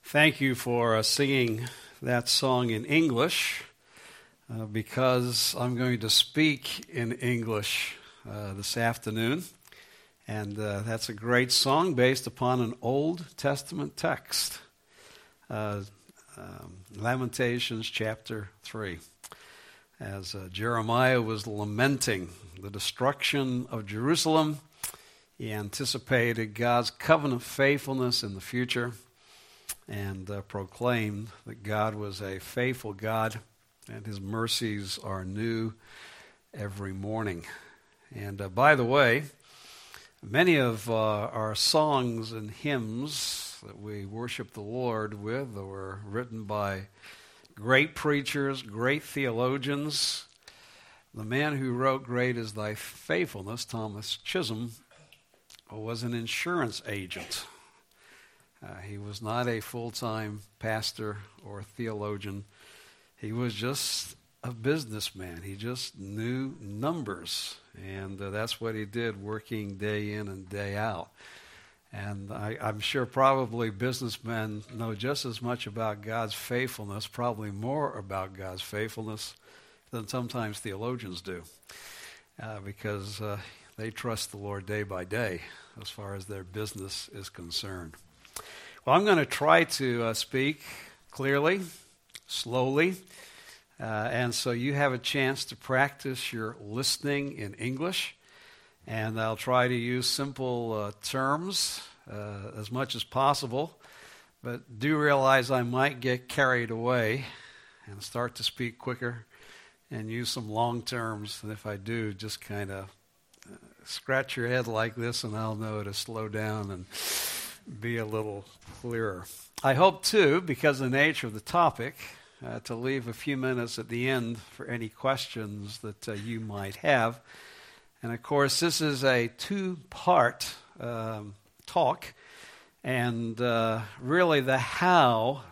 Thank you for singing that song in English because I'm going to speak in English this afternoon. And that's a great song based upon an Old Testament text, Lamentations chapter 3. As Jeremiah was lamenting the destruction of Jerusalem, he anticipated God's covenant faithfulness in the future and proclaimed that God was a faithful God and his mercies are new every morning. And by the way, many of our songs and hymns that we worship the Lord with were written by great preachers, great theologians. The man who wrote Great is Thy Faithfulness, Thomas Chisholm, was an insurance agent. He was not a full-time pastor or theologian. He was just a businessman. He just knew numbers, and that's what he did, working day in and day out. And I'm sure probably businessmen know just as much about God's faithfulness, probably more about God's faithfulness than sometimes theologians do, because they trust the Lord day by day as far as their business is concerned. Well, I'm going to try to speak clearly, slowly, and so you have a chance to practice your listening in English, and I'll try to use simple terms as much as possible, but do realize I might get carried away and start to speak quicker and use some long terms, and if I do, just kind of scratch your head like this and I'll know to slow down and be a little clearer. I hope, too, because of the nature of the topic, to leave a few minutes at the end for any questions that you might have. And, of course, this is a two-part talk, and really the how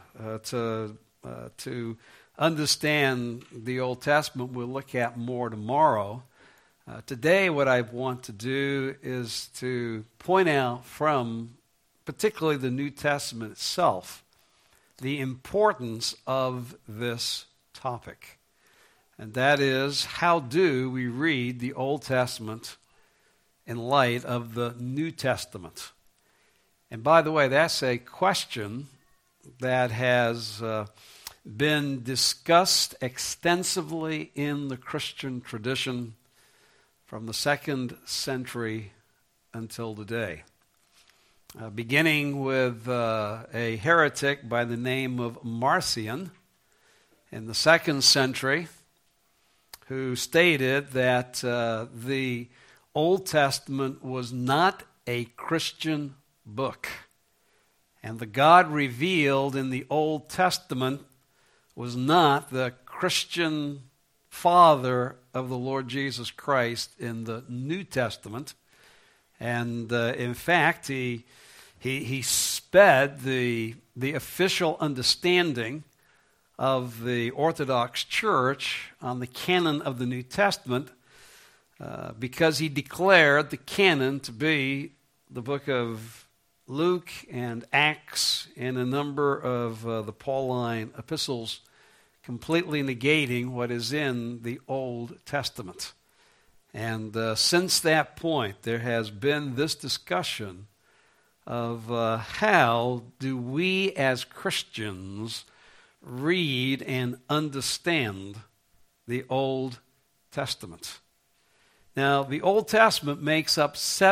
to understand the Old Testament we'll look at more tomorrow. Today, what I want to do is to point out from particularly the New Testament itself, the importance of this topic. And that is, how do we read the Old Testament in light of the New Testament? And by the way, that's a question that has been discussed extensively in the Christian tradition from the 2nd century until today. Beginning with a heretic by the name of Marcion in the 2nd century, who stated that the Old Testament was not a Christian book, and the God revealed in the Old Testament was not the Christian Father of the Lord Jesus Christ in the New Testament. And in fact, he sped the official understanding of the Orthodox Church on the canon of the New Testament because he declared the canon to be the book of Luke and Acts and a number of the Pauline epistles, completely negating what is in the Old Testament. And since that point, there has been this discussion of how do we as Christians read and understand the Old Testament. Now, the Old Testament makes up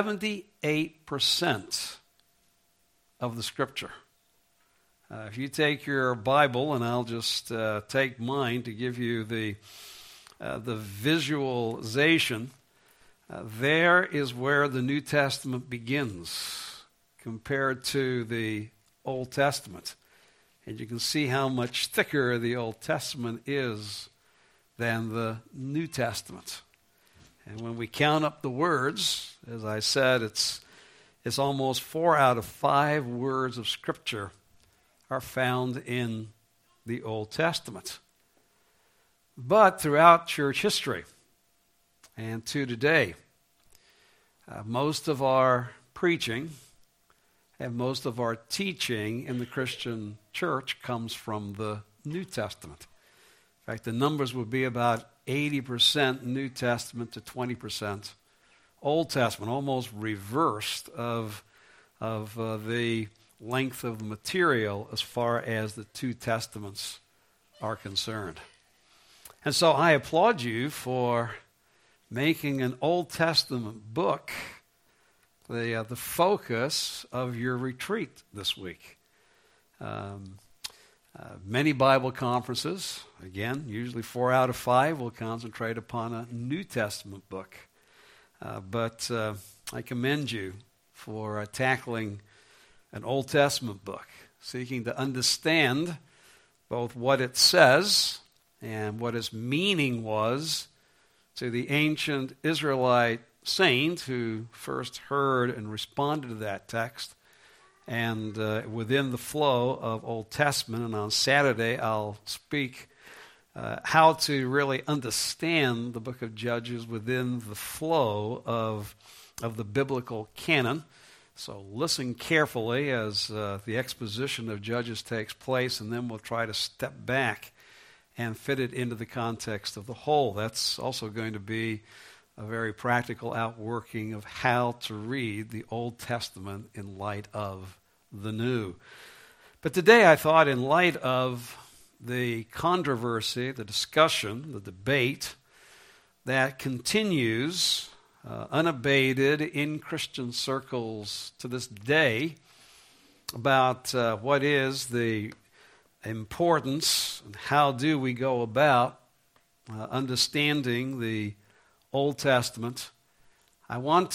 78% of the Scripture. If you take your Bible, and I'll just take mine to give you the visualization, there is where the New Testament begins compared to the Old Testament. And you can see how much thicker the Old Testament is than the New Testament. And when we count up the words, as I said, it's almost 4 out of 5 words of Scripture are found in the Old Testament. But throughout church history and to today, most of our preaching and most of our teaching in the Christian church comes from the New Testament. In fact, the numbers would be about 80% New Testament to 20% Old Testament, almost reversed of the length of the material as far as the two Testaments are concerned. And so I applaud you for making an Old Testament book the focus of your retreat this week. Many Bible conferences, again, usually 4 out of 5, will concentrate upon a New Testament book. But I commend you for tackling an Old Testament book, seeking to understand both what it says and what its meaning was to the ancient Israelite saint who first heard and responded to that text, and within the flow of Old Testament. And on Saturday I'll speak how to really understand the book of Judges within the flow of the biblical canon. So listen carefully as the exposition of Judges takes place, and then we'll try to step back and fit it into the context of the whole. That's also going to be a very practical outworking of how to read the Old Testament in light of the New. But today I thought, in light of the controversy, the discussion, the debate that continues unabated in Christian circles to this day about what is the importance and how do we go about understanding the Old Testament, I want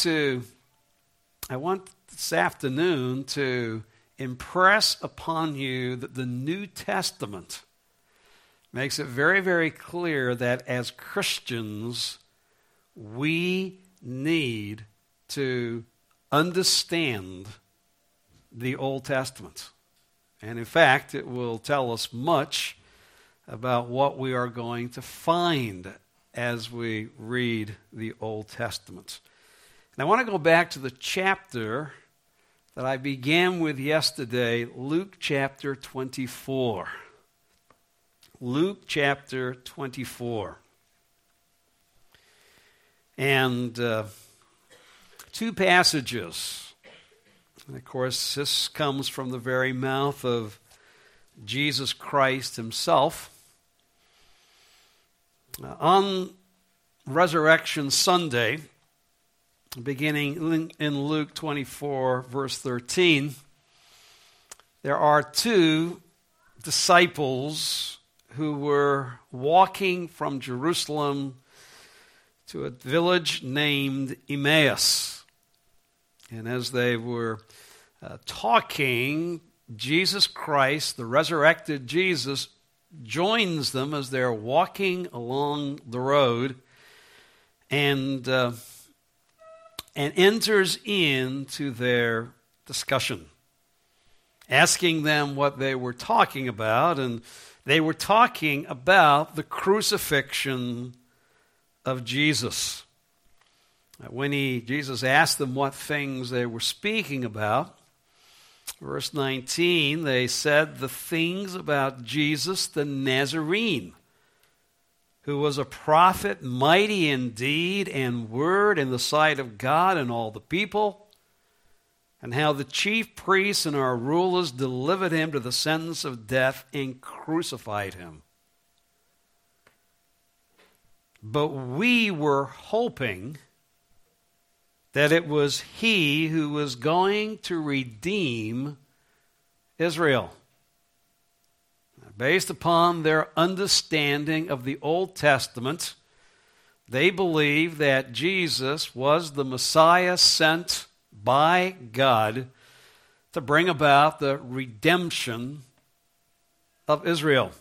this afternoon to impress upon you that the New Testament makes it very, very clear that as Christians, we need to understand the Old Testament. And in fact, it will tell us much about what we are going to find as we read the Old Testament. And I want to go back to the chapter that I began with yesterday, Luke chapter 24. Luke chapter 24. And two passages. And of course, this comes from the very mouth of Jesus Christ himself. On Resurrection Sunday, beginning in Luke 24, verse 13, there are two disciples who were walking from Jerusalem to a village named Emmaus. And as they were talking, Jesus Christ, the resurrected Jesus, joins them as they're walking along the road and enters into their discussion, asking them what they were talking about. And they were talking about the crucifixion of Jesus. When Jesus asked them what things they were speaking about, verse 19, they said the things about Jesus the Nazarene, who was a prophet, mighty in deed and word in the sight of God and all the people, and how the chief priests and our rulers delivered him to the sentence of death and crucified him. But we were hoping that it was he who was going to redeem Israel. Based upon their understanding of the Old Testament, they believed that Jesus was the Messiah sent by God to bring about the redemption of Israel.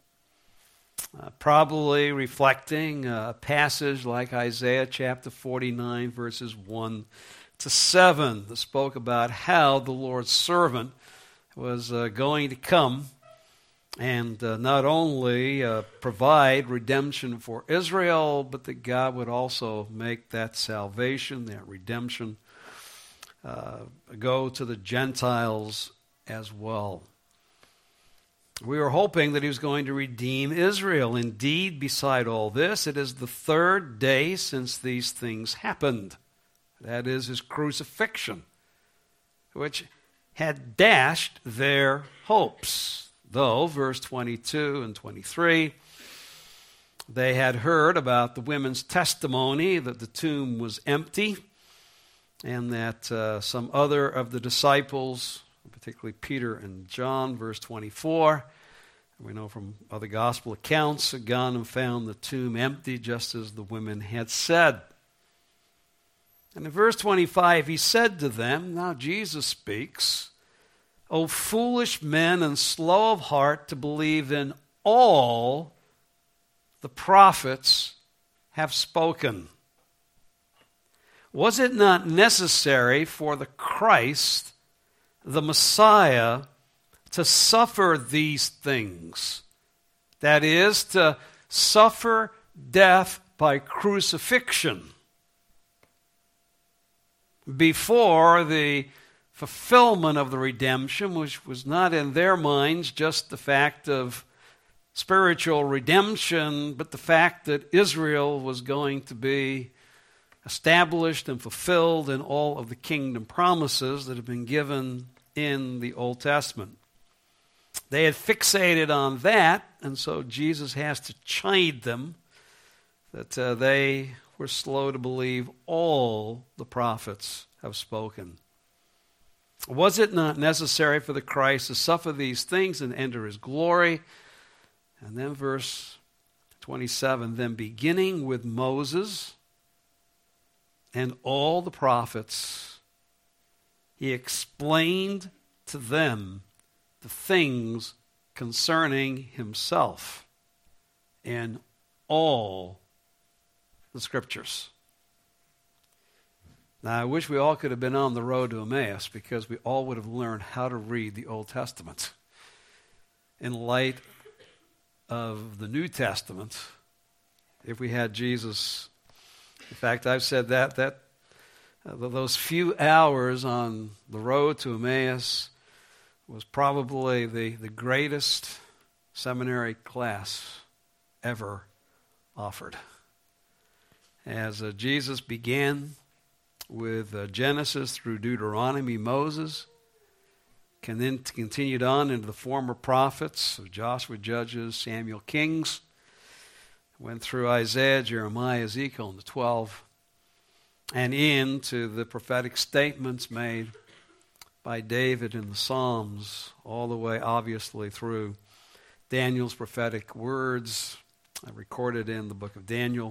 Probably reflecting a passage like Isaiah chapter 49, verses 1 to 7, that spoke about how the Lord's servant was going to come and not only provide redemption for Israel, but that God would also make that salvation, that redemption, go to the Gentiles as well. We were hoping that he was going to redeem Israel. Indeed, beside all this, it is the third day since these things happened. That is his crucifixion, which had dashed their hopes. Though, verse 22 and 23, they had heard about the women's testimony that the tomb was empty, and that some other of the disciples, particularly Peter and John, verse 24, we know from other gospel accounts, had gone and found the tomb empty, just as the women had said. And in verse 25, he said to them, now Jesus speaks, O foolish men and slow of heart to believe in all the prophets have spoken. Was it not necessary for the Christ, the Messiah, to suffer these things? That is, to suffer death by crucifixion before the fulfillment of the redemption, which was not in their minds just the fact of spiritual redemption, but the fact that Israel was going to be established and fulfilled in all of the kingdom promises that have been given in the Old Testament. They had fixated on that, and so Jesus has to chide them that they were slow to believe all the prophets have spoken. Was it not necessary for the Christ to suffer these things and enter his glory? And then verse 27, then beginning with Moses and all the prophets, he explained to them the things concerning himself in all the Scriptures. Now, I wish we all could have been on the road to Emmaus, because we all would have learned how to read the Old Testament in light of the New Testament if we had Jesus. In fact, I've said that those few hours on the road to Emmaus was probably the greatest seminary class ever offered. As Jesus began with Genesis through Deuteronomy, Moses, and then continued on into the former prophets of Joshua, Judges, Samuel, Kings, went through Isaiah, Jeremiah, Ezekiel, and the 12, and into the prophetic statements made by David in the Psalms, all the way, obviously, through Daniel's prophetic words recorded in the book of Daniel,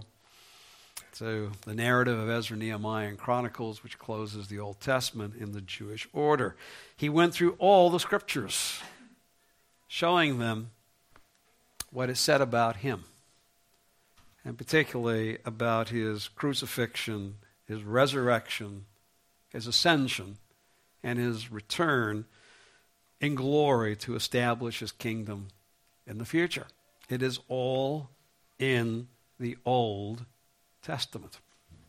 to the narrative of Ezra, Nehemiah, and Chronicles, which closes the Old Testament in the Jewish order. He went through all the Scriptures, showing them what is said about him, and particularly about his crucifixion, his resurrection, his ascension, and his return in glory to establish his kingdom in the future. It is all in the Old Testament.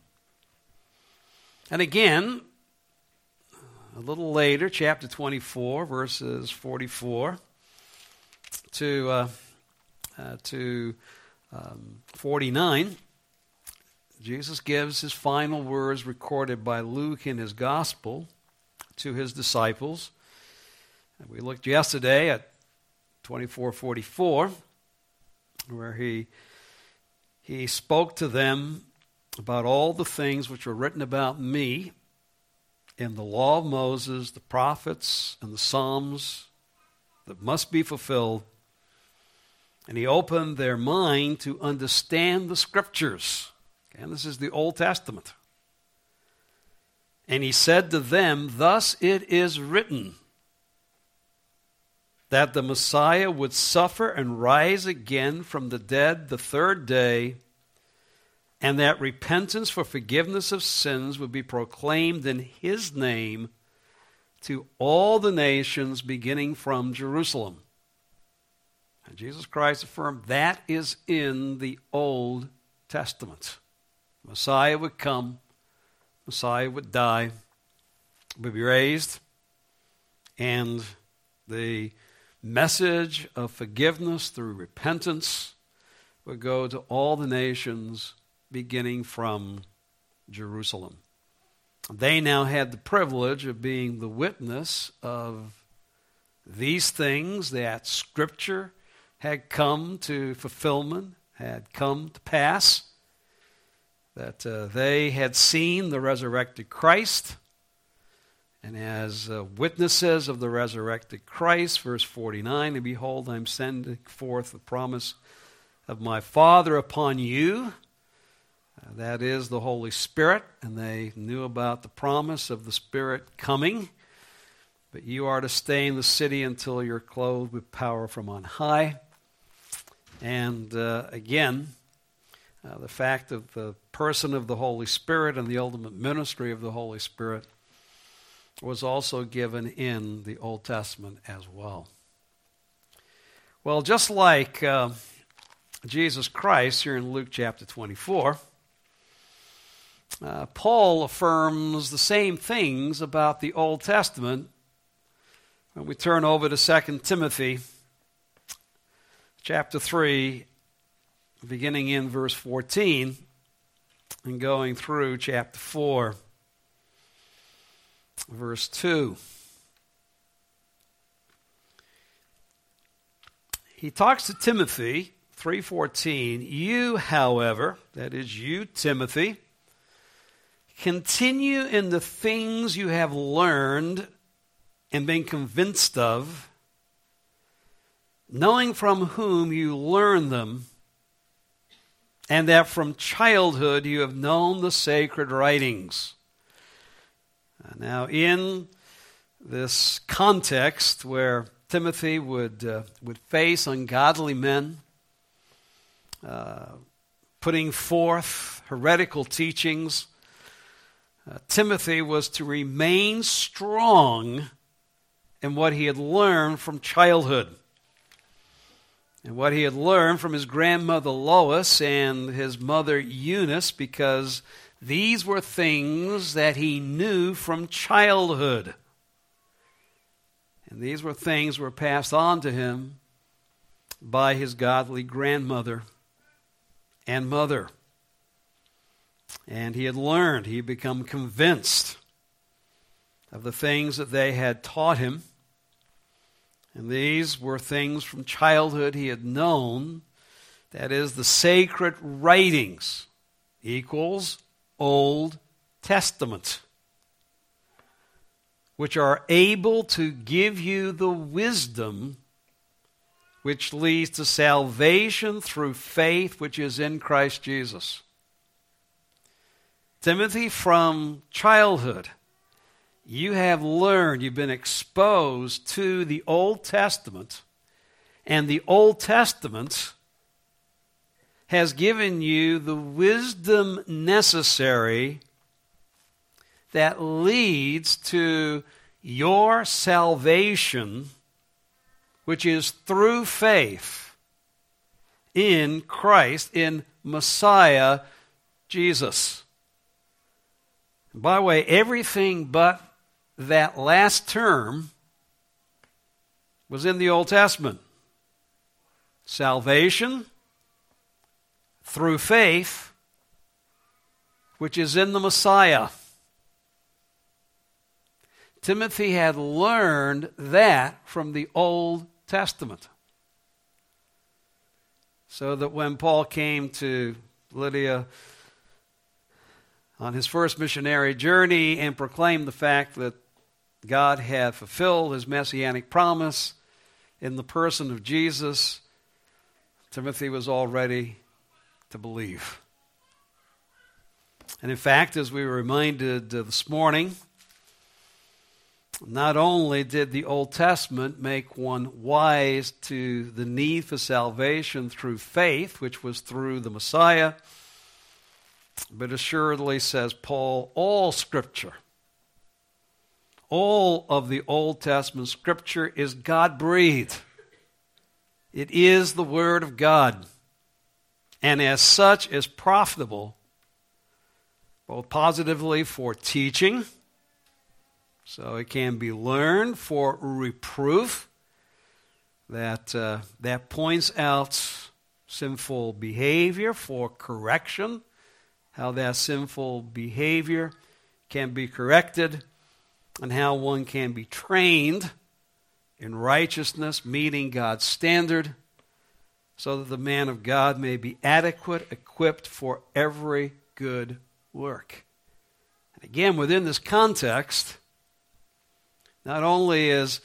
And again, a little later, chapter 24, verses 44 to 49, Jesus gives his final words recorded by Luke in his gospel to his disciples. And we looked yesterday at 24:44, where he spoke to them about all the things which were written about me in the law of Moses, the prophets, and the Psalms that must be fulfilled. And he opened their mind to understand the Scriptures. And this is the Old Testament. And he said to them, thus it is written, that the Messiah would suffer and rise again from the dead the third day, and that repentance for forgiveness of sins would be proclaimed in his name to all the nations, beginning from Jerusalem. And Jesus Christ affirmed that is in the Old Testament. Messiah would come, Messiah would die, would be raised, and the message of forgiveness through repentance would go to all the nations, beginning from Jerusalem. They now had the privilege of being the witness of these things that Scripture had come to fulfillment, had come to pass, that they had seen the resurrected Christ, and as witnesses of the resurrected Christ, verse 49, and behold, I am sending forth the promise of my Father upon you. That is the Holy Spirit, and they knew about the promise of the Spirit coming. But you are to stay in the city until you're clothed with power from on high. And again, the fact of the person of the Holy Spirit and the ultimate ministry of the Holy Spirit was also given in the Old Testament as well. Well, just like Jesus Christ here in Luke chapter 24, Paul affirms the same things about the Old Testament when we turn over to 2 Timothy chapter 3, beginning in verse 14 and going through chapter 4, verse 2. He talks to Timothy, 3:14, you, however, that is you, Timothy, continue in the things you have learned and been convinced of, knowing from whom you learned them, and that from childhood you have known the sacred writings. Now, in this context where Timothy would face ungodly men, putting forth heretical teachings, Timothy was to remain strong in what he had learned from childhood, and what he had learned from his grandmother Lois and his mother Eunice, because these were things that he knew from childhood. And these were things that were passed on to him by his godly grandmother and mother. And he had learned, he had become convinced of the things that they had taught him. And these were things from childhood he had known. That is, the sacred writings equals Old Testament, which are able to give you the wisdom which leads to salvation through faith which is in Christ Jesus. Timothy, from childhood, you have learned, you've been exposed to the Old Testament, and the Old Testament has given you the wisdom necessary that leads to your salvation, which is through faith in Christ, in Messiah Jesus. And by the way, everything but that last term was in the Old Testament. Salvation through faith, which is in the Messiah. Timothy had learned that from the Old Testament. So that when Paul came to Lydia on his first missionary journey and proclaimed the fact that God had fulfilled his messianic promise in the person of Jesus, Timothy was all ready to believe. And in fact, as we were reminded this morning, not only did the Old Testament make one wise to the need for salvation through faith, which was through the Messiah, but assuredly, says Paul, all Scripture, all of the Old Testament Scripture is God-breathed. It is the Word of God, and as such is profitable both positively for teaching, So it can be learned for reproof, that points out sinful behavior, for correction, how that sinful behavior can be corrected, and how one can be trained in righteousness, meeting God's standard, so that the man of God may be adequate, equipped for every good work. And again, within this context, not only is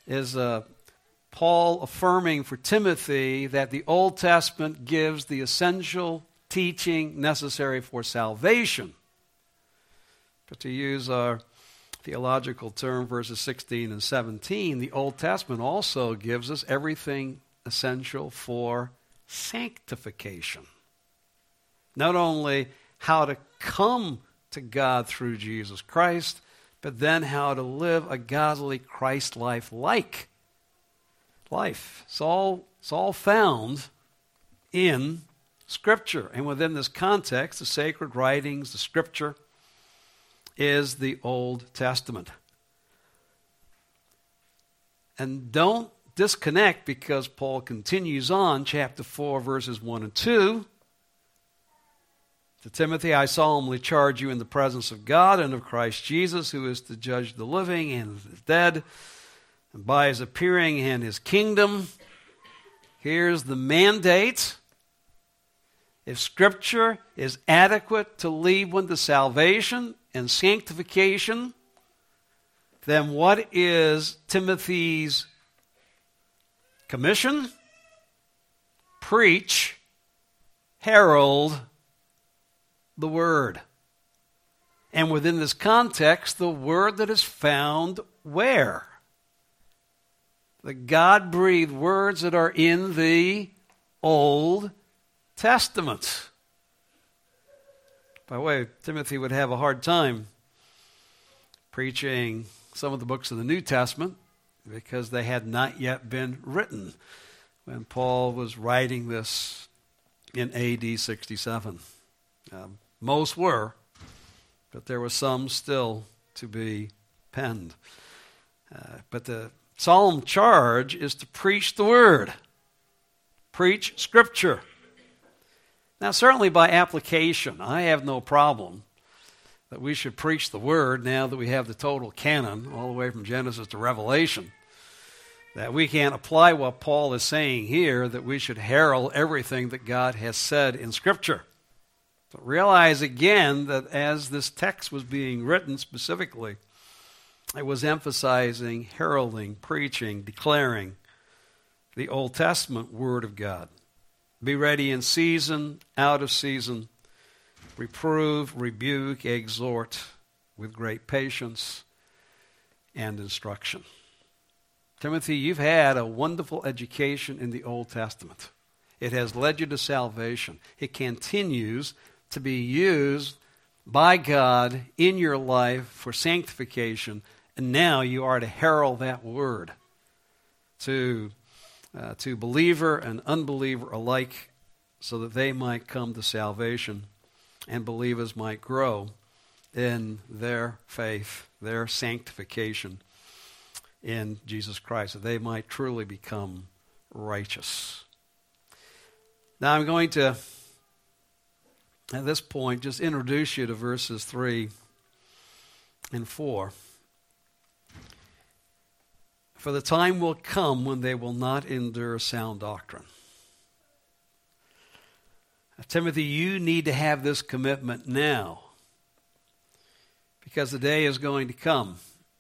Paul affirming for Timothy that the Old Testament gives the essential teaching necessary for salvation, but to use our theological term, verses 16 and 17, the Old Testament also gives us everything essential for sanctification. Not only how to come to God through Jesus Christ, but then how to live a godly, Christ-like life. It's all found in Scripture. And within this context, the sacred writings, the Scripture, is the Old Testament. And don't disconnect, because Paul continues on, chapter 4, verses 1 and 2. To Timothy, I solemnly charge you in the presence of God and of Christ Jesus, who is to judge the living and the dead, and by his appearing and his kingdom. Here's the mandate. If Scripture is adequate to lead one to salvation and sanctification, then what is Timothy's commission? Preach, herald the Word. And within this context, the Word that is found where? The God-breathed words that are in the Old Testament. By the way, Timothy would have a hard time preaching some of the books of the New Testament because they had not yet been written when Paul was writing this in AD 67. Most were, but there were some still to be penned. But the solemn charge is to preach the Word, preach Scripture. Now, certainly by application, I have no problem that we should preach the Word now that we have the total canon, all the way from Genesis to Revelation, that we can apply what Paul is saying here, that we should herald everything that God has said in Scripture. But realize again that as this text was being written specifically, it was emphasizing, heralding, preaching, declaring the Old Testament Word of God. Be ready in season, out of season, reprove, rebuke, exhort with great patience and instruction. Timothy, you've had a wonderful education in the Old Testament. It has led you to salvation. It continues to be used by God in your life for sanctification, and now you are to herald that word to believer and unbeliever alike, so that they might come to salvation and believers might grow in their faith, their sanctification in Jesus Christ, that they might truly become righteous. Now I'm going to, at this point, just introduce you to verses 3 and 4. For the time will come when they will not endure sound doctrine. Now, Timothy, you need to have this commitment now, because the day is going to come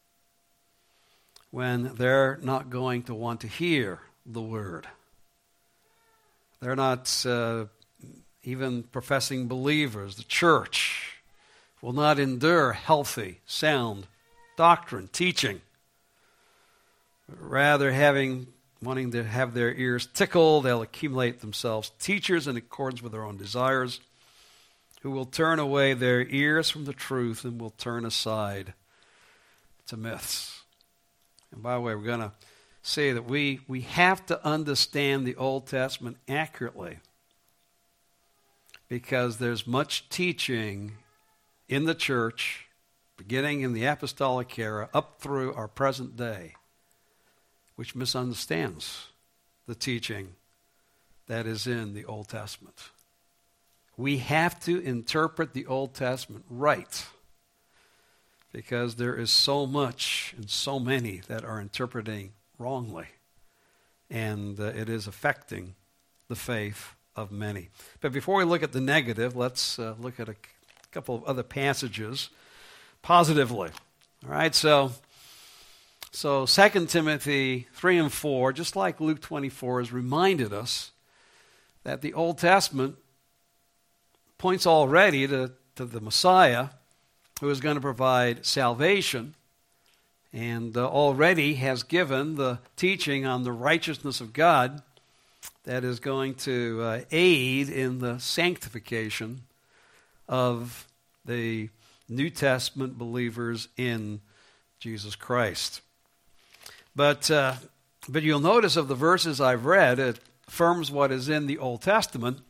when they're not going to want to hear the word. They're not even professing believers. The church will not endure healthy, sound doctrine, teaching. Rather, wanting to have their ears tickled, they'll accumulate themselves teachers in accordance with their own desires, who will turn away their ears from the truth and will turn aside to myths. And by the way, we're going to say that we have to understand the Old Testament accurately, because there's much teaching in the church beginning in the apostolic era up through our present day, which misunderstands the teaching that is in the Old Testament. We have to interpret the Old Testament right, because there is so much and so many that are interpreting wrongly, and it is affecting the faith of many. But before we look at the negative, let's look at a couple of other passages positively. All right, so 2 Timothy 3 and 4, just like Luke 24, has reminded us that the Old Testament points already to the Messiah, who is going to provide salvation, and already has given the teaching on the righteousness of God that is going to aid in the sanctification of the New Testament believers in Jesus Christ. But you'll notice of the verses I've read, it affirms what is in the Old Testament,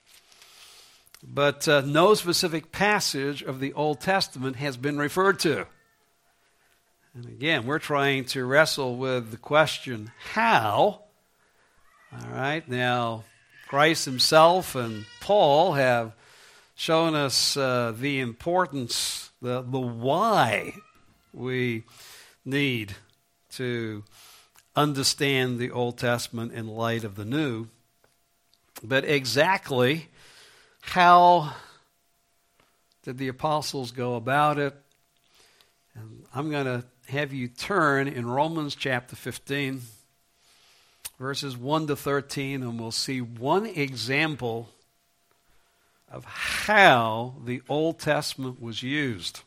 but no specific passage of the Old Testament has been referred to. And again, we're trying to wrestle with the question, how? All right, now, Christ himself and Paul have shown us the importance, the why we need to understand the Old Testament in light of the New. But exactly how did the apostles go about it? And I'm going to have you turn in Romans chapter 15, verses 1 to 13, and we'll see one example of how the Old Testament was used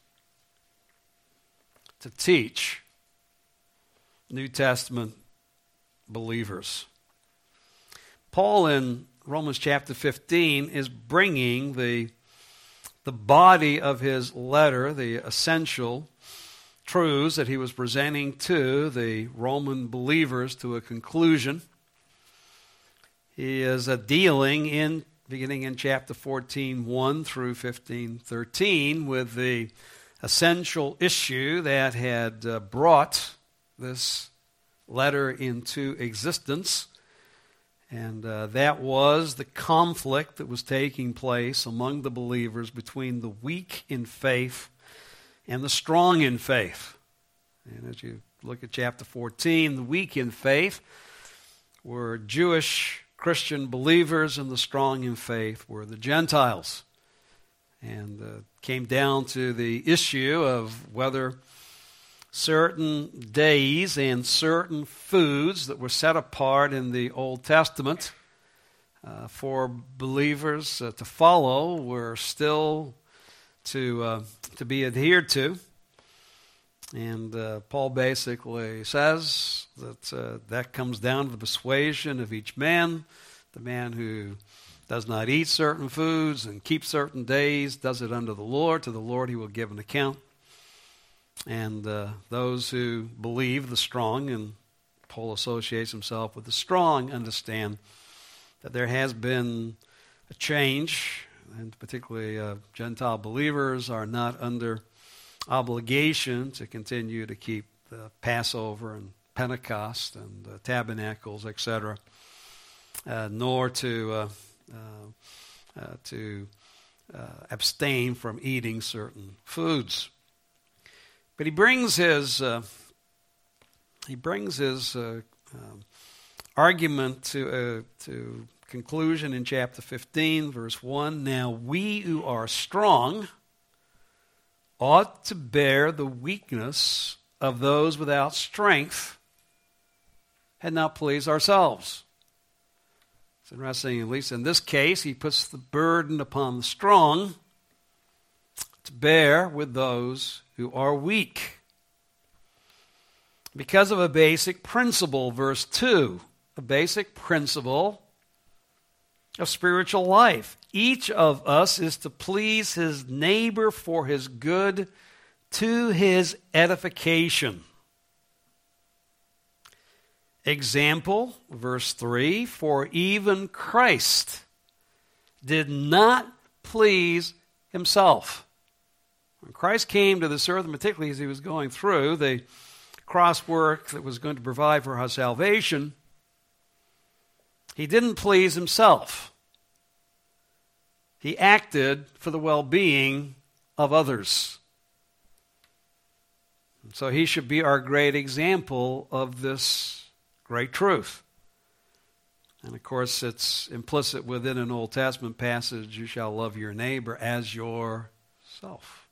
to teach New Testament believers. Paul in Romans chapter 15 is bringing the body of his letter, the essential truths that he was presenting to the Roman believers, to a conclusion. He is dealing beginning in chapter 14, 1 through 15, 13, with the essential issue that had brought this letter into existence. And that was the conflict that was taking place among the believers between the weak in faith and the strong in faith. And as you look at chapter 14, the weak in faith were Jewish Christian believers, and the strong in faith were the Gentiles. And came down to the issue of whether certain days and certain foods that were set apart in the Old Testament for believers to follow were still to be adhered to. And Paul basically says that that comes down to the persuasion of each man. The man who does not eat certain foods and keep certain days does it unto the Lord. To the Lord he will give an account. And those who believe, the strong, and Paul associates himself with the strong, understand that there has been a change, and particularly Gentile believers are not under obligation to continue to keep the Passover and Pentecost and tabernacles, etc., nor to abstain from eating certain foods. But he brings his argument to conclusion in chapter 15, verse 1. Now we who are strong ought to bear the weakness of those without strength and not please ourselves. It's interesting, at least in this case, he puts the burden upon the strong to bear with those who are weak. Because of a basic principle, verse 2, a basic principle of spiritual life. Each of us is to please his neighbor for his good, to his edification. Example, verse 3, for even Christ did not please himself. When Christ came to this earth, and particularly as he was going through the cross work that was going to provide for our salvation, he didn't please himself. He acted for the well-being of others. So he should be our great example of this great truth. And of course, it's implicit within an Old Testament passage, you shall love your neighbor as yourself.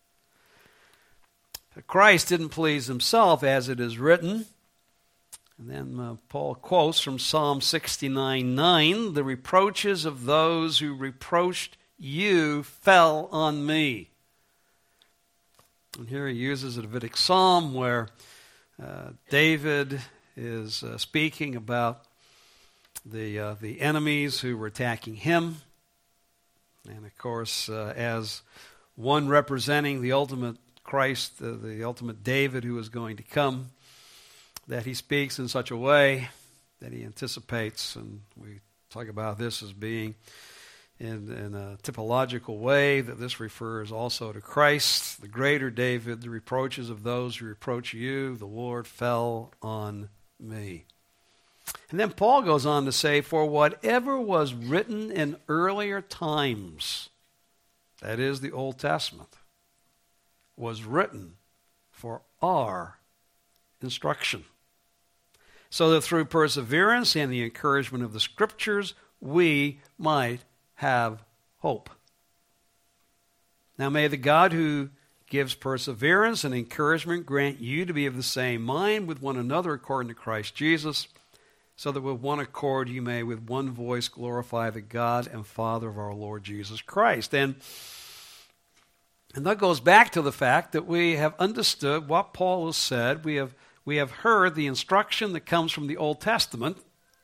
But Christ didn't please himself, as it is written. And then Paul quotes from Psalm 69:9, the reproaches of those who reproached you fell on me. And here he uses a Davidic psalm where David is speaking about the enemies who were attacking him. And of course, as one representing the ultimate Christ, the ultimate David who is going to come, that he speaks in such a way that he anticipates, and we talk about this as being in a typological way, that this refers also to Christ, the greater David, the reproaches of those who reproach you, the Lord fell on me. And then Paul goes on to say, for whatever was written in earlier times, that is the Old Testament, was written for our instruction, so that through perseverance and the encouragement of the Scriptures, we might have hope. Now may the God who gives perseverance and encouragement grant you to be of the same mind with one another according to Christ Jesus, so that with one accord you may with one voice glorify the God and Father of our Lord Jesus Christ. And that goes back to the fact that we have understood what Paul has said. We have heard the instruction that comes from the Old Testament,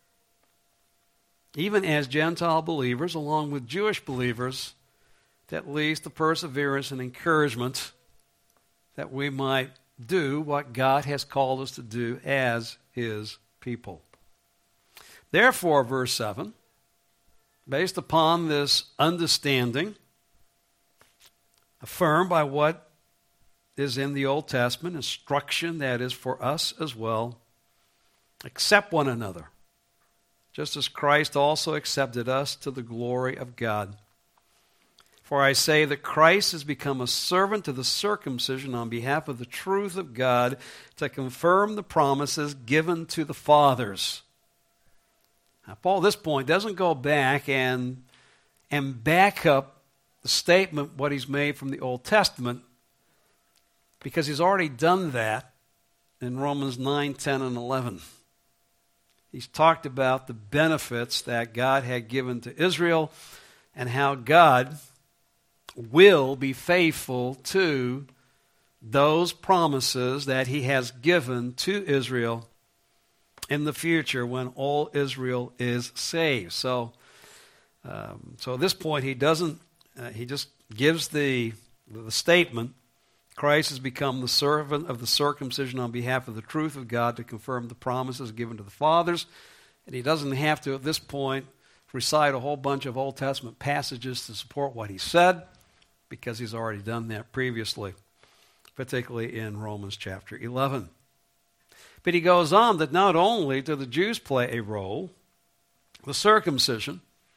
even as Gentile believers, along with Jewish believers, at least the perseverance and encouragement that we might do what God has called us to do as his people. Therefore, verse 7, based upon this understanding, affirmed by what is in the Old Testament, instruction that is for us as well, accept one another, just as Christ also accepted us to the glory of God. For I say that Christ has become a servant to the circumcision on behalf of the truth of God to confirm the promises given to the fathers. Now, Paul at this point doesn't go back and back up the statement, what he's made from the Old Testament, because he's already done that in Romans 9, 10, and 11. He's talked about the benefits that God had given to Israel and how God will be faithful to those promises that he has given to Israel in the future when all Israel is saved. So at this point he doesn't. He just gives the statement, Christ has become the servant of the circumcision on behalf of the truth of God to confirm the promises given to the fathers. And he doesn't have to, at this point, recite a whole bunch of Old Testament passages to support what he said, because he's already done that previously, particularly in Romans chapter 11. But he goes on that not only do the Jews play a role, the circumcision,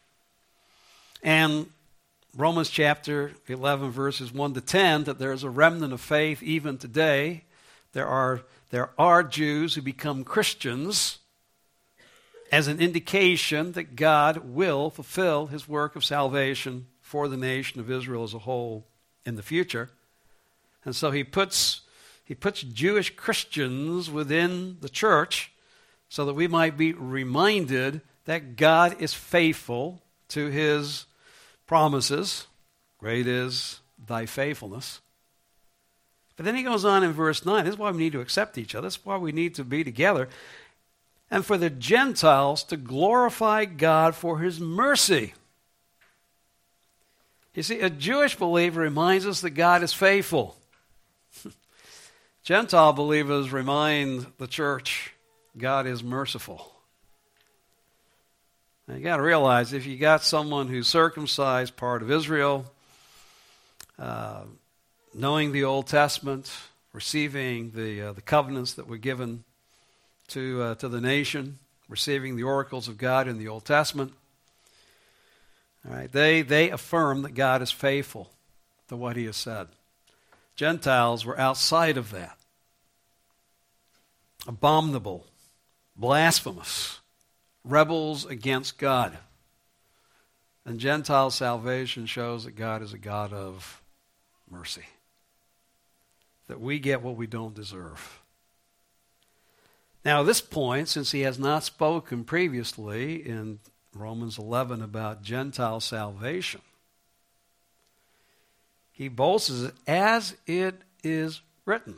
and Romans chapter 11, verses 1 to 10, that there is a remnant of faith even today. There are Jews who become Christians as an indication that God will fulfill his work of salvation for the nation of Israel as a whole in the future. And so he puts Jewish Christians within the church so that we might be reminded that God is faithful to his promises. Great is thy faithfulness. But then he goes on in verse 9. This is why we need to accept each other. This is why we need to be together. And for the Gentiles to glorify God for his mercy. You see, a Jewish believer reminds us that God is faithful. Gentile believers remind the church God is merciful. Now, you got to realize, if you got someone who's circumcised, part of Israel, knowing the Old Testament, receiving the covenants that were given to the nation, receiving the oracles of God in the Old Testament. All right, they affirm that God is faithful to what he has said. Gentiles were outside of that. Abominable, blasphemous, rebels against God. And Gentile salvation shows that God is a God of mercy. That we get what we don't deserve. Now, at this point, since he has not spoken previously in Romans 11 about Gentile salvation, he boasts it as it is written.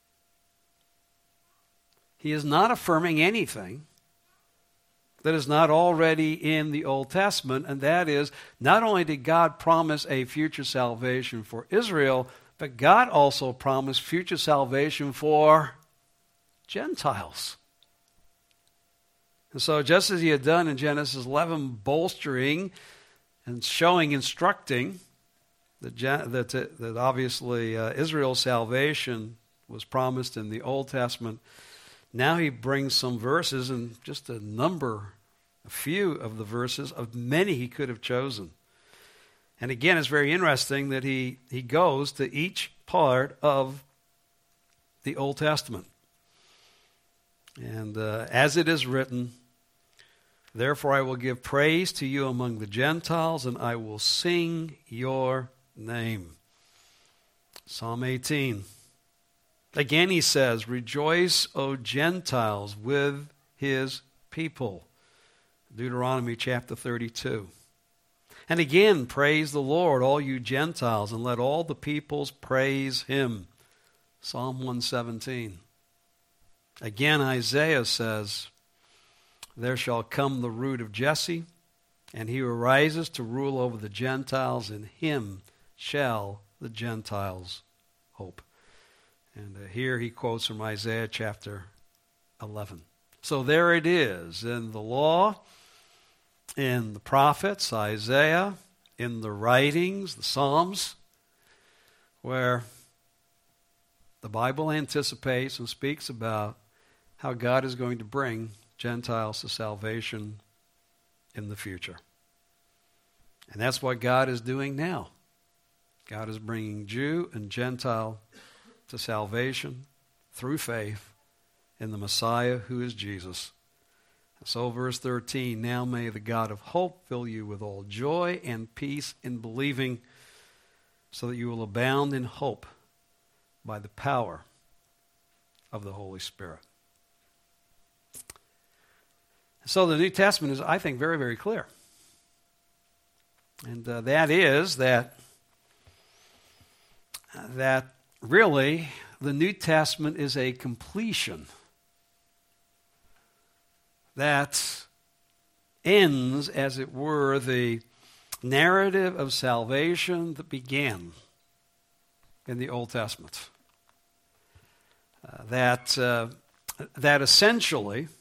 He is not affirming anything that is not already in the Old Testament, and that is, not only did God promise a future salvation for Israel, but God also promised future salvation for Gentiles. And so just as he had done in Genesis 11, bolstering and showing, instructing that obviously Israel's salvation was promised in the Old Testament, now he brings some verses, and just a few of the verses of many he could have chosen. And again, it's very interesting that he goes to each part of the Old Testament. And as it is written, therefore I will give praise to you among the Gentiles, and I will sing your name. Psalm 18. Again he says, rejoice, O Gentiles, with his people. Deuteronomy chapter 32. And again, praise the Lord, all you Gentiles, and let all the peoples praise him. Psalm 117. Again, Isaiah says, there shall come the root of Jesse, and he arises to rule over the Gentiles, in him shall the Gentiles hope. And here he quotes from Isaiah chapter 11. So there it is in the law, in the prophets, Isaiah, in the writings, the Psalms, where the Bible anticipates and speaks about how God is going to bring Gentiles to salvation in the future. And that's what God is doing now. God is bringing Jew and Gentile to salvation through faith in the Messiah who is Jesus. So verse 13, now may the God of hope fill you with all joy and peace in believing, so that you will abound in hope by the power of the Holy Spirit. So the New Testament is, I think, very, very clear. And that is that really the New Testament is a completion that ends, as it were, the narrative of salvation that began in the Old Testament. That essentially,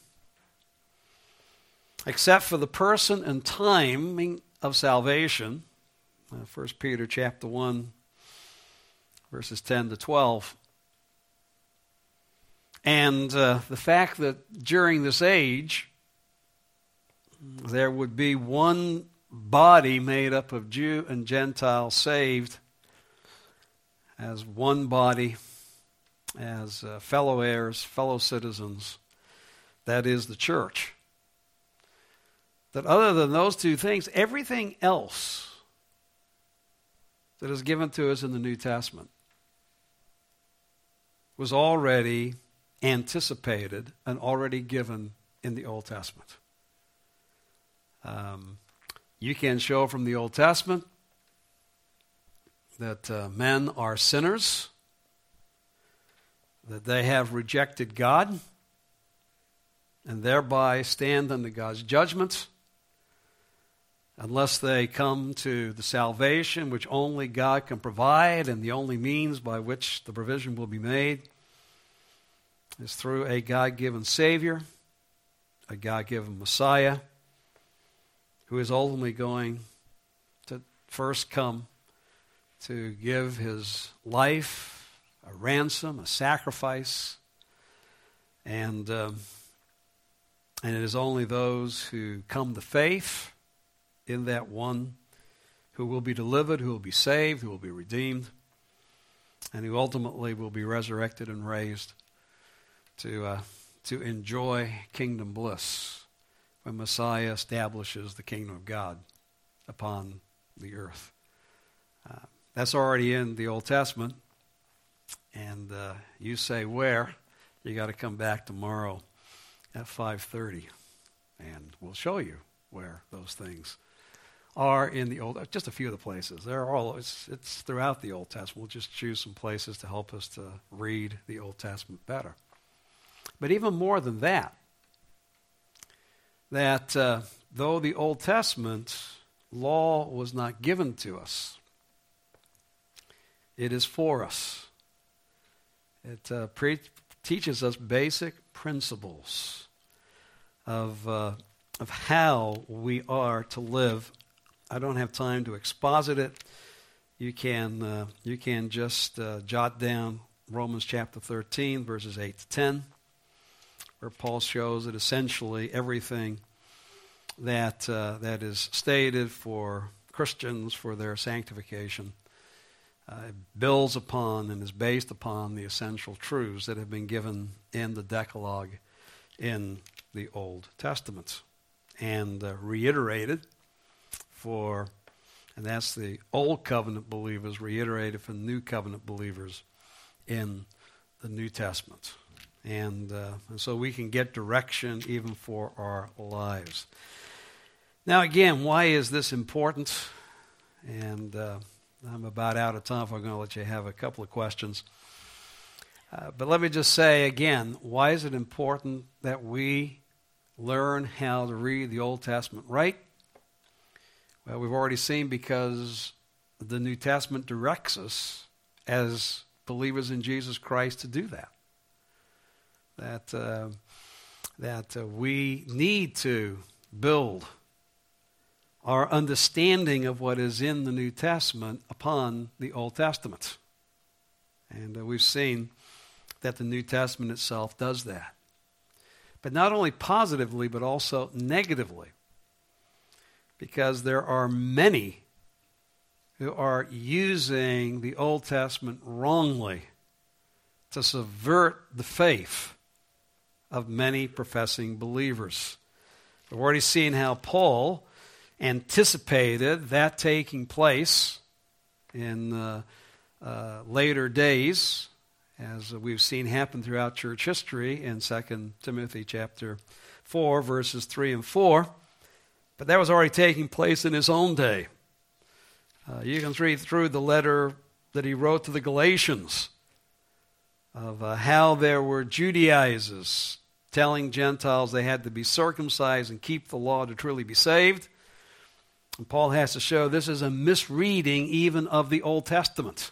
except for the person and timing of salvation, 1 Peter chapter 1, verses 10 to 12, and the fact that during this age there would be one body made up of Jew and Gentile saved as one body, as fellow heirs, fellow citizens, that is the church. That other than those two things, everything else that is given to us in the New Testament was already anticipated and already given in the Old Testament. You can show from the Old Testament that men are sinners, that they have rejected God, and thereby stand under God's judgment unless they come to the salvation which only God can provide, and the only means by which the provision will be made is through a God-given Savior, a God-given Messiah, who is ultimately going to first come to give his life, a ransom, a sacrifice, and it is only those who come to faith in that one who will be delivered, who will be saved, who will be redeemed, and who ultimately will be resurrected and raised to enjoy kingdom bliss when Messiah establishes the kingdom of God upon the earth. That's already in the Old Testament, and you say where? You got to come back tomorrow at 5:30, and we'll show you where those things are in the Old. Just a few of the places. They're all. It's throughout the Old Testament. We'll just choose some places to help us to read the Old Testament better. But even more than that, though the Old Testament law was not given to us, it is for us. It teaches us basic principles of how we are to live. I don't have time to exposit it. You can just jot down Romans chapter 13, verses 8 to 10, where Paul shows that essentially everything that is stated for Christians for their sanctification builds upon and is based upon the essential truths that have been given in the Decalogue in the Old Testament and reiterated and that's the Old Covenant believers reiterated for New Covenant believers in the New Testament. And so we can get direction even for our lives. Now again, why is this important? And I'm about out of time, so I'm going to let you have a couple of questions. But let me just say again, why is it important that we learn how to read the Old Testament right? Well, we've already seen because the New Testament directs us as believers in Jesus Christ to do that. That we need to build our understanding of what is in the New Testament upon the Old Testament. And we've seen that the New Testament itself does that. But not only positively, but also negatively. Because there are many who are using the Old Testament wrongly to subvert the faith of many professing believers. We've already seen how Paul anticipated that taking place in later days, as we've seen happen throughout church history in 2 Timothy chapter 4, verses 3 and 4. But that was already taking place in his own day. You can read through the letter that he wrote to the Galatians of how there were Judaizers telling Gentiles they had to be circumcised and keep the law to truly be saved. And Paul has to show this is a misreading even of the Old Testament.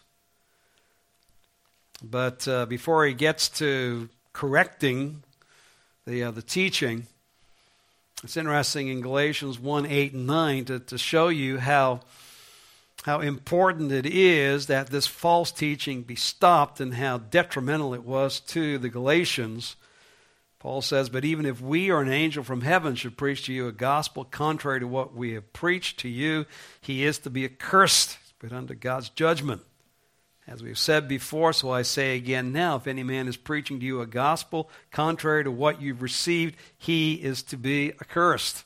But before he gets to correcting the teaching, it's interesting in Galatians 1, 8, and 9 to show you how important it is that this false teaching be stopped and how detrimental it was to the Galatians. Paul says, but even if we or an angel from heaven should preach to you a gospel contrary to what we have preached to you, he is to be accursed, put under God's judgment. As we've said before, so I say again now, if any man is preaching to you a gospel contrary to what you've received, he is to be accursed.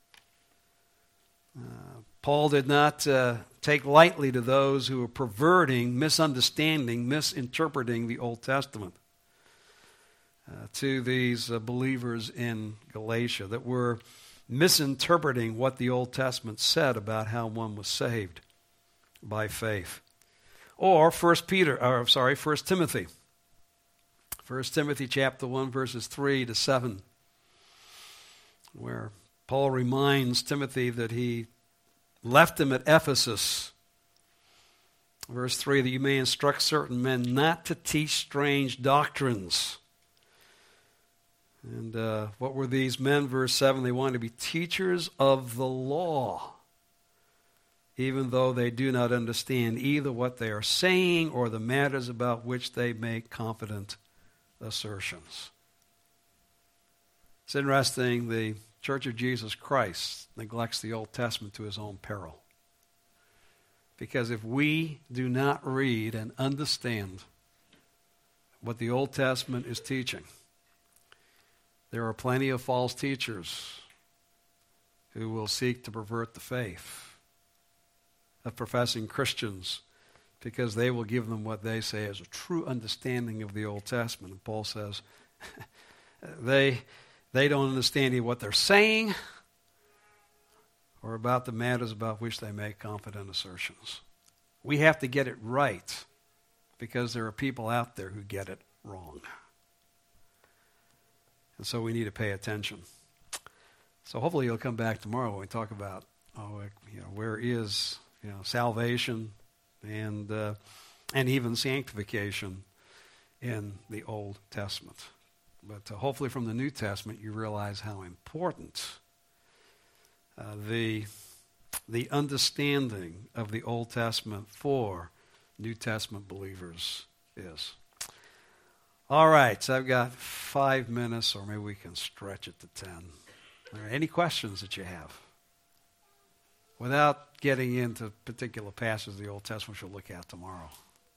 Paul did not take lightly to those who were perverting, misunderstanding, misinterpreting the Old Testament. To these believers in Galatia that were misinterpreting what the Old Testament said about how one was saved by faith. Or 1 Timothy. 1 Timothy chapter 1, verses 3 to 7, where Paul reminds Timothy that he left him at Ephesus. Verse 3, that you may instruct certain men not to teach strange doctrines. And what were these men? Verse 7, they wanted to be teachers of the law. even though they do not understand either what they are saying or the matters about which they make confident assertions. It's interesting, the Church of Jesus Christ neglects the Old Testament to his own peril. Because if we do not read and understand what the Old Testament is teaching, there are plenty of false teachers who will seek to pervert the faith of professing Christians because they will give them what they say is a true understanding of the Old Testament. And Paul says they don't understand either what they're saying or about the matters about which they make confident assertions. We have to get it right because there are people out there who get it wrong. And so we need to pay attention. So hopefully you'll come back tomorrow when we talk about where is salvation and even sanctification in the Old Testament. But hopefully from the New Testament you realize how important the understanding of the Old Testament for New Testament believers is. All right, so I've got 5 minutes, or maybe we can stretch it to 10. Are there any questions that you have? Without getting into particular passages of the Old Testament we'll look at tomorrow.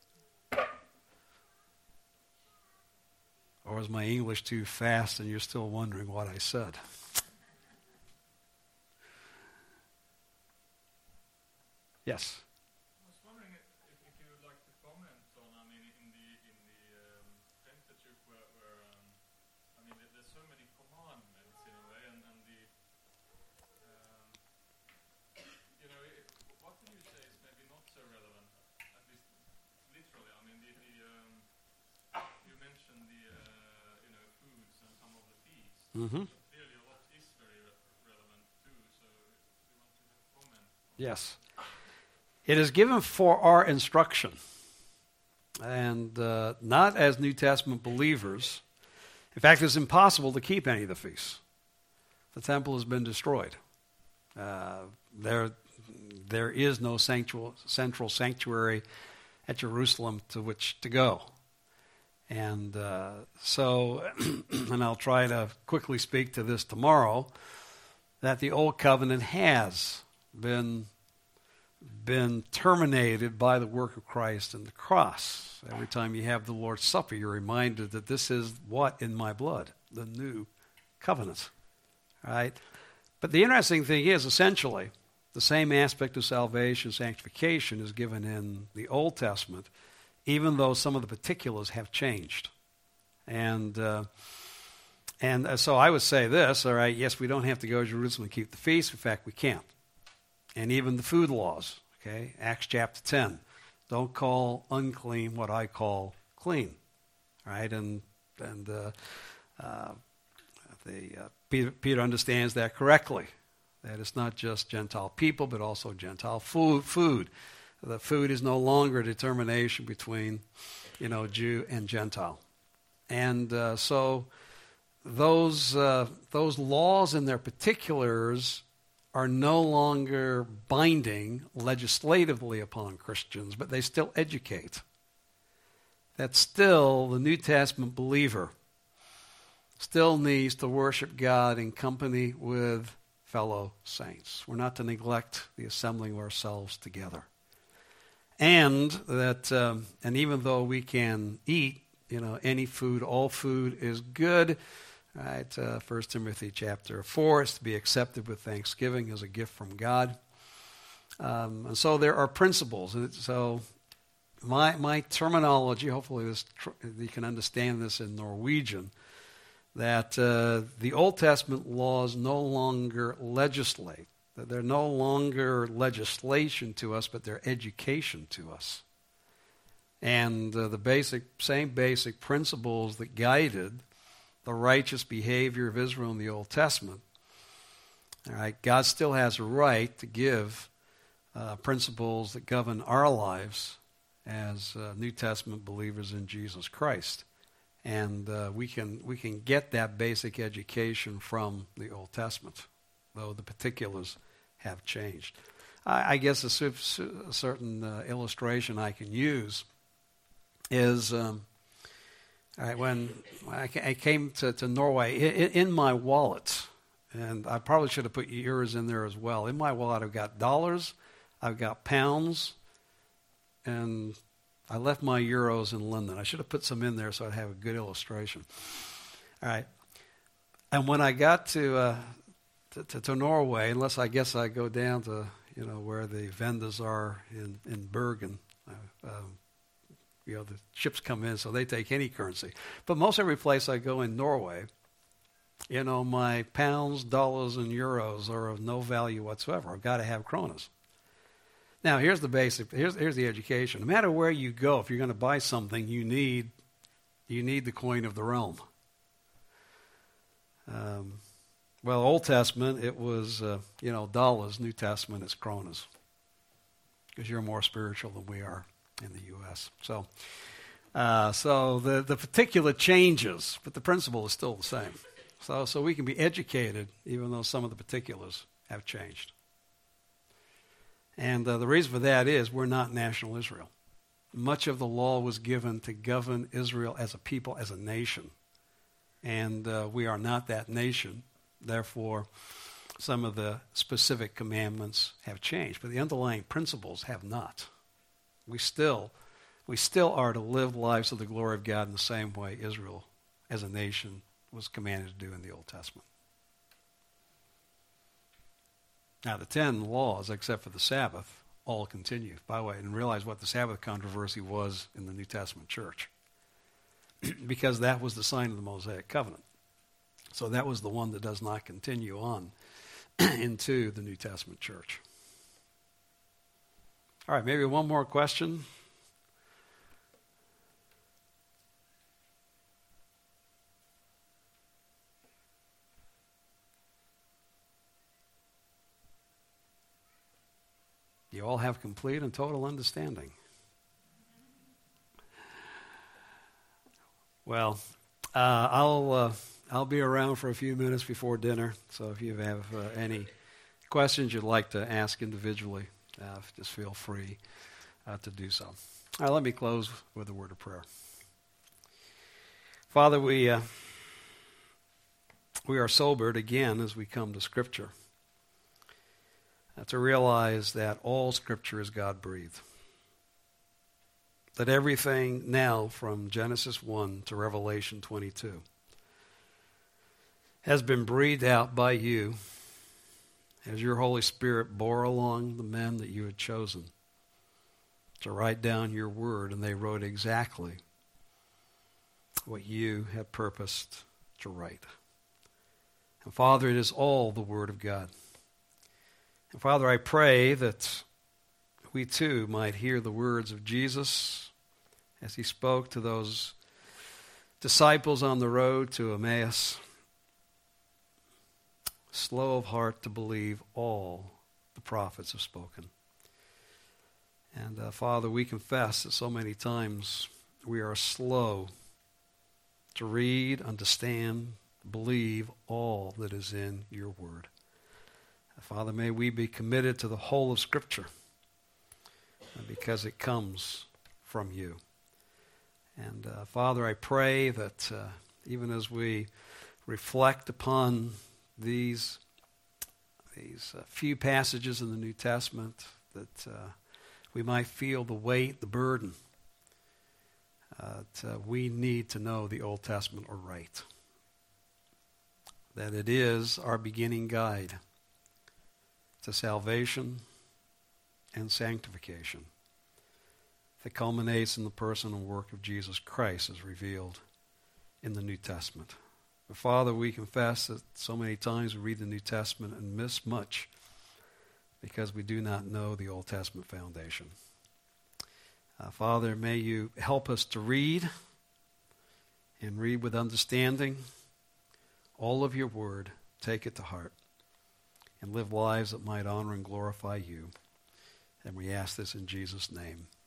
Or is my English too fast and you're still wondering what I said? Yes? I was wondering if you would like to comment on, in the Pentateuch where there's so many commandments in a way, and what would you say is maybe not so relevant, at least literally? You mentioned the foods and some of the feasts. Mm-hmm. But clearly a lot is very relevant too, so if you want to comment on Yes. It is given for our instruction, and not as New Testament believers. In fact, it's impossible to keep any of the feasts. The temple has been destroyed. There is no central sanctuary at Jerusalem to which to go. And so, and I'll try to quickly speak to this tomorrow, that the Old Covenant has been terminated by the work of Christ and the cross. Every time you have the Lord's Supper, you're reminded that this is what in my blood, the new covenant. Right? But the interesting thing is, essentially, the same aspect of salvation, sanctification, is given in the Old Testament, even though some of the particulars have changed. And so I would say this, all right, yes, we don't have to go to Jerusalem and keep the feast. In fact, we can't. And even the food laws, okay? Acts chapter 10. Don't call unclean what I call clean, right? Peter understands that correctly, that it's not just Gentile people, but also Gentile food. The food is no longer a determination between, Jew and Gentile. And so those laws and their particulars are no longer binding legislatively upon Christians, but they still educate. That still the New Testament believer still needs to worship God in company with fellow saints. We're not to neglect the assembling of ourselves together. And that, and even though we can eat, any food, all food is good. Right, 1 Timothy chapter 4 is to be accepted with thanksgiving as a gift from God. And so there are principles. And so my terminology, hopefully you can understand this in Norwegian, that the Old Testament laws no longer legislate. That they're no longer legislation to us, but they're education to us. And the same basic principles that guided the righteous behavior of Israel in the Old Testament, all right, God still has a right to give principles that govern our lives as New Testament believers in Jesus Christ. And we can get that basic education from the Old Testament, though the particulars have changed. I guess a certain illustration I can use is all right, when I came to Norway, in my wallet, and I probably should have put euros in there as well. In my wallet, I've got dollars, I've got pounds, and I left my euros in London. I should have put some in there so I'd have a good illustration. All right. And when I got to Norway, unless I guess I go down to, where the vendors are in Bergen, the ships come in, so they take any currency. But most every place I go in Norway, my pounds, dollars, and euros are of no value whatsoever. I've got to have kronas. Now, here's the basic. Here's the education. No matter where you go, if you're going to buy something, you need the coin of the realm. Well, Old Testament, it was dollars. New Testament, it's kronas, because you're more spiritual than we are in the U.S. So the particular changes, but the principle is still the same. So we can be educated, even though some of the particulars have changed. And the reason for that is we're not national Israel. Much of the law was given to govern Israel as a people, as a nation. And we are not that nation. Therefore, some of the specific commandments have changed, but the underlying principles have not. We still are to live lives of the glory of God in the same way Israel, as a nation, was commanded to do in the Old Testament. Now, the 10 laws, except for the Sabbath, all continue. By the way, and realize what the Sabbath controversy was in the New Testament church. Because that was the sign of the Mosaic covenant. So that was the one that does not continue on into the New Testament church. All right, maybe one more question. You all have complete and total understanding. Well, I'll be around for a few minutes before dinner, so if you have any questions you'd like to ask individually, just feel free to do so. All right, let me close with a word of prayer. Father, we are sobered again as we come to Scripture, to realize that all Scripture is God-breathed. That everything now from Genesis 1 to Revelation 22 has been breathed out by you as your Holy Spirit bore along the men that you had chosen to write down your word, and they wrote exactly what you had purposed to write. And Father, it is all the Word of God. And Father, I pray that we too might hear the words of Jesus as he spoke to those disciples on the road to Emmaus. Slow of heart to believe all the prophets have spoken. And Father, we confess that so many times we are slow to read, understand, believe all that is in your word. Father, may we be committed to the whole of Scripture because it comes from you. And Father, I pray that even as we reflect upon these few passages in the New Testament, that we might feel the weight, the burden. We need to know the Old Testament aright. That it is our beginning guide to salvation and sanctification that culminates in the person and work of Jesus Christ as revealed in the New Testament. But Father, we confess that so many times we read the New Testament and miss much because we do not know the Old Testament foundation. Father, may you help us to read and read with understanding all of your word, take it to heart, and live lives that might honor and glorify you. And we ask this in Jesus' name.